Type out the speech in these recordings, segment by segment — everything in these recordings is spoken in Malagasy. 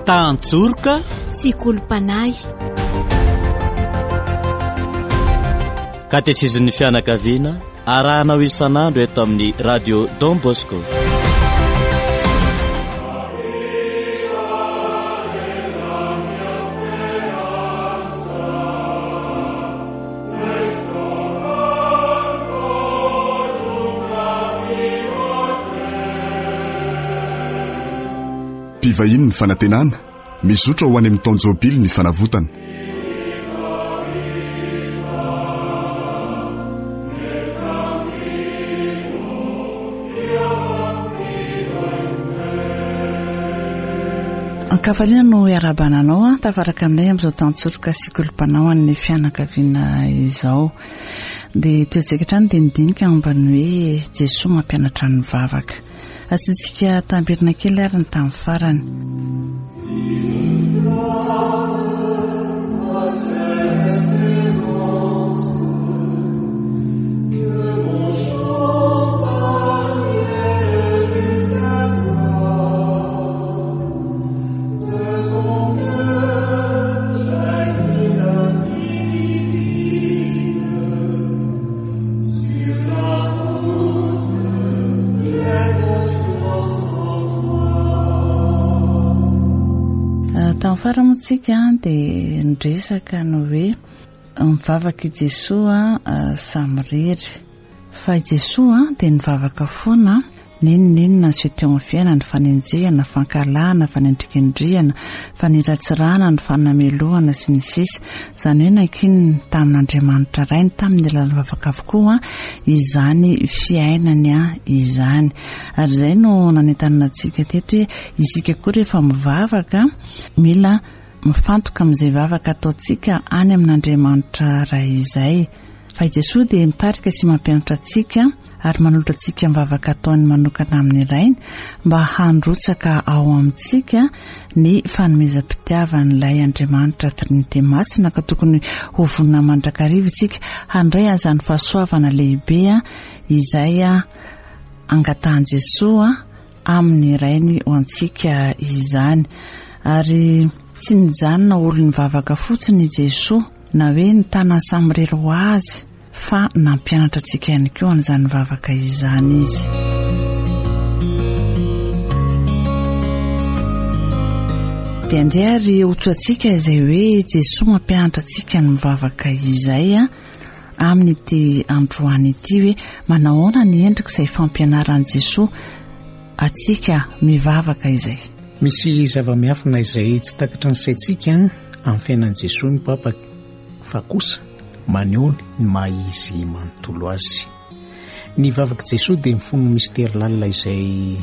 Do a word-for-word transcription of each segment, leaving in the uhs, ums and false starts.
Tantsorika sy kolompanay. Katezizin'ny fianakaviana arahanao isan'andro eto amin'ny radio Don Bosco. Mpivahiny ny fanantenana mizotra ho any amin'ny taonjobily ny fanavotana. Kavaliana no iarabananao a tafaraka aminay amin'izao tantsorika sy kolompanao amin'ny fianakaviana izao dia toezeketrany dinidinika ambany hoe Jesoa mampianatra ny vavaka. Asitsika tambirina kely ary ny tamin'ny farany. Faramotsika dia nresaka no hoe mivavaka i Jesoa samy rery fa i Jesoa dia nivavaka foana ninonninona ny teo amin'ny fiainana, ny fanenjehana, fankalana, fanendrikendriana, faniratsirana, ny fanamelohana sy ny sisa. Izany hoe nankiny tamin'Andriamanitra ray, tamin'ny alalan'ny vavaka avokoa izany fiainany izany. Ary izay no nanentanana antsika teto hoe isika koa rehefa mivavaka mila mifantoka amin'izay vavaka ataontsika any amin'Andriamanitra ray izay. Fa i Jesoa dia mitarika sy mampianatra antsika ary manolotra antsika mivavaka ataony manokana amin'ny rainy mba handrotsaka ao amintsika ny fanomezam-pitiavan'ilay Andriamanitra Trinité Masina ka tokony ho vonina mandrakariva isika handray azany fahasoavana lehibe izay angatahan Jesoa amin'ny rainy ho antsika izany. Ary tsy nijanona olony mivavaka fotsiny Jesoa na hoe ny tana samy rery ho azy fa nampianatra antsika ihany koa an'izany vavaka izany izy. Dia andeha ary otsoantsika izay hoe Jesoa mampianatra antsika ny mivavaka izay amin'ity androany ity hoe manahoana ny endrika izay fampianaran'i Jesoa atsika mivavaka izay. Misy zava-miafina izay tsy takatra ny saintsika amin'ny fiainan'i Jesoa ny Papa fa kosa maneho ny maha-izy manontolo azy. Ny vavaka Jesoa dia mifono mistera lalina izay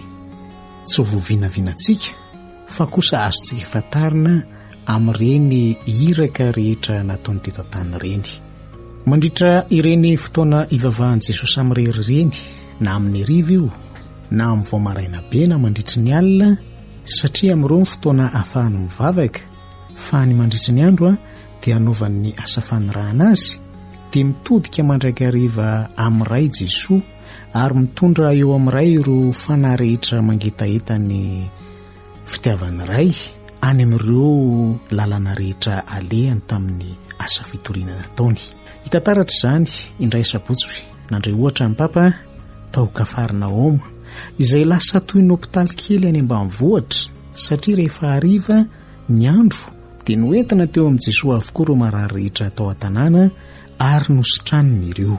tsy vovinavinatsika fa kosa azontsika fantarina amin'ireny iraka rehetra nataony teto an-tany ireny. Mandritra ireny fotoana ivavahan'i Jesoa samy rery ireny na amin'ny hariva io na amin'ny vao maraina be na mandritry ny alina, satria amin'ireo ny fotoana ahafahany mivavaka fa ny mandritry ny andro dia anaovan'ny asa fanirahana azy dia mitodika mandraiky hariva amin'iray Jesoa ary mitondra eo amin'iray ireo fanahy rehetra mangetaeta ny fitiavany iray any amin'ireo lalana rehetra alehany tamin'ny asa fitoriana nataony. Hitantaratra izany indray sabotsy nandray ohatra ny Papa tao Kafarnaoma izay lasa toy ny hopitaly kely any ambanivohitra satria rehefa hariva ny andro dia noentina teo amin'i Jesoa avokoa ireo marary rehetra tao an-tanàna ary nositraniny ireo.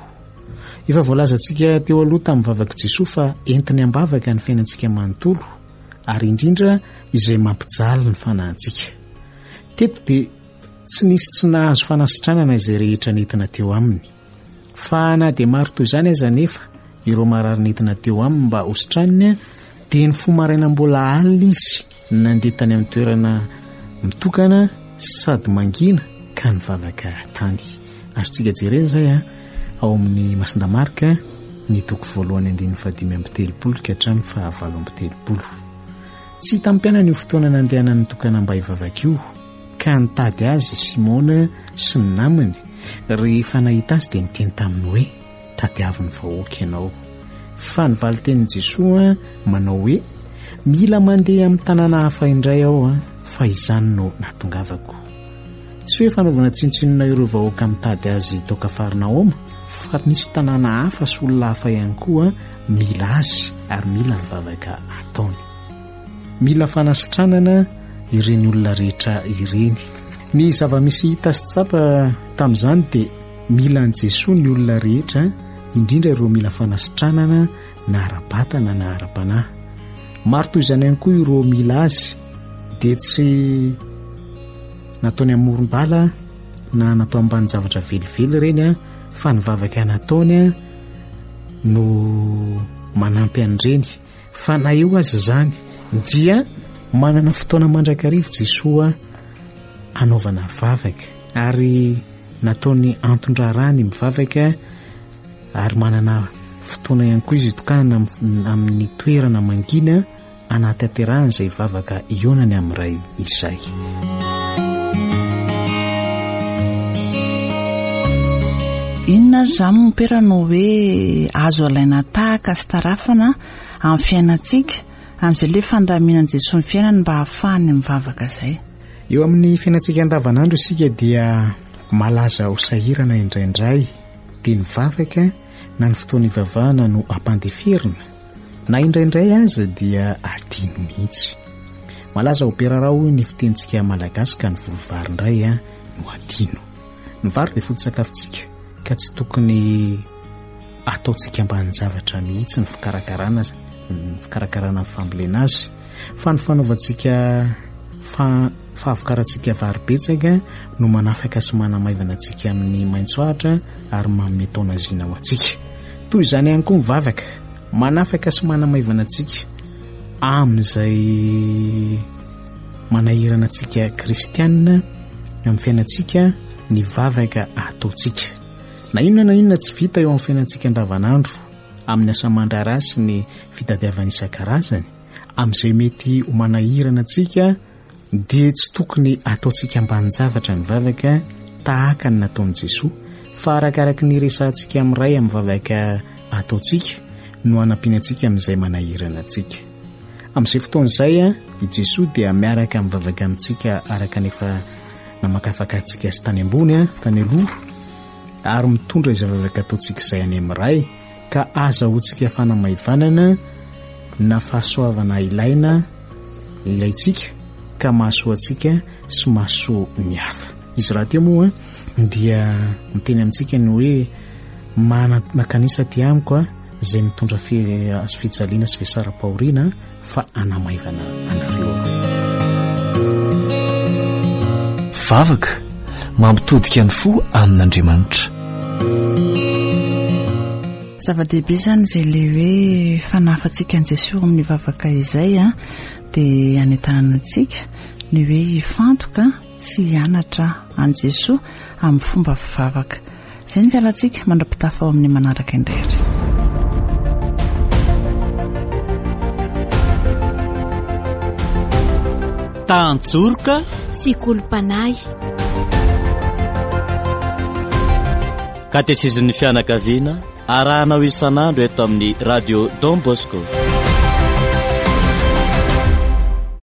Efa voalaza antsika teo aloha tamin'ny vavaka Jesoa fa entiny ambavaka ny fiainantsika manontolo ary indrindra izay mampijaly ny fanahintsika. Teto dia tsy nisy tsy nahazo fanasitranana izay rehetra nentina teo aminy. Fa na dia maro toy izany aza nefa ireo marary nentina teo aminy mba hositraniny dia ny fomaraina mbola alina izy nandeha tany amin'ny toerana mitokana sady mangina ka nivavaka tany. Azontsika jerena izay ao amin'ny Masinda Marka ny toko voalohany andininy fadimy amby telopolo ka hatramin'ny fahavalo amby telopolo. Tsy hita mpiaina io fotoana nandehana nitokana mba hivavaka io ka nitady azy Simona sy ny namany. Rehefa nahita azy dia niteny taminy hoe tadiaviny vahoaka ianao. Fa nivaly tenin'i Jesoa manao hoe mila mandeha amin'ny tanàna hafa indray ao fa fa izany no natongavako. Tsy hoe fanaovana tsinontsinona ireo vahoaka mitady azy tao Kafarnaoma, fa misy tanàna hafa sy olona hafa ihany koa mila azy ary mila mivavaka ataony. Mila fanasitranana ireny olona rehetra ireny. Ny zava-misy hita sy tsapa tamin'izany dia mila an Jesosy ny olona rehetra, indrindra ireo mila fanasitranana na ara-batana na ara-panahy. Maro toy izany ihany koa ireo mila azy dia tsy nataony amorom-bala na natao ambany zavatra velively ireny a, fa nivavaka nataony a no manampy an'ireny. Fa na eo azy izany dia manana fotoana mandrakarivo Jesosy anaovana vavaka, ary nataony antondrarany mivavaka, ary manana fotoana ihany koa izy itokanana amin'ny toerana mangina anatanterahana izay vavaka ionany amin'iray izay. Inona ry izany momperana hoe azo alaina tahaka sy tarafana amin'ny fiainantsika amin'izay le fandaminan Jesosy ny fiainany mba hahafahany mivavaka izay? Eo amin'ny fiainantsika andavanandro isika dia malaza ho sahirana indraindray, dia ny vavaka na ny fotoana ivavahana no ampandeferina, na indraindray aza dia adino mihitsy. Malaza ho perarao ny fitentsika malagasy ka ny volovary indray a no adino. Ny vary dia foto-tsakafontsika ka tsy tokony ataontsika ambany zavatra mihitsy ny fikarakarana ny fikarakarana ny fambolena azy, fa ny fanaovantsika fa fahavikarantsika vary betsaka no manafaka sy manamaivana antsika amin'ny maitsoahitra ary manome taona zina ho antsika. Toy izany ihany koa mivavaka manafaka sy manamaivana antsika amin'izay manahirana antsika kristianina amin'ny fiainantsika ny vavaka ataontsika. Na inona na inona tsy vita eo amin'ny fiainantsika andavanandro, amin'ny asa aman-draharaha sy ny fitadiavana isan-karazany, amin'izay mety ho manahirana antsika dia tsy tokony ataontsika ambanin-javatra ny vavaka tahaka ny nataon'i Jesosy, fa arakaraka ny resantsika amin'iray amin'ny vavaka ataontsika no hanampianantsika amin'izay manahirana antsika. Amin'izay fotoan'izay a, i Jesosy dia miaraka mivavaka amintsika araka nefa namakafaka antsika sy tany ambony a, tany aloha, ary mitondra izay vavaka ataontsika izay any amin'iray, ka azahoantsika fanamaivanana na fahasoavana ilaina ilaitsika ka mahasoa antsika sy mahasoa ny hafa. Izy raha teo moa dia miteny amintsika ny hoe makanisa ty amiko a izay mitondra fijaliana sy fisaram-pahoriana fa anamaivana anareo. Vavaka mampitodika ny fo amin'Andriamanitra. Zava-dehibe izany izay le hoe fanafantsika an Jesosy amin'ny vavaka izay a, dia anentanana antsika ny hoe hifantoka sy hianatra an Jesosy amin'ny fomba fivavaka. Izay ny fialantsika mandra-pitafa ao amin'ny manaraka indray. Tantsorika sy kolom-panahy. Katekizizin'ny fianakaviana arahanao isan'andro eto amin'ny radio Don Bosco.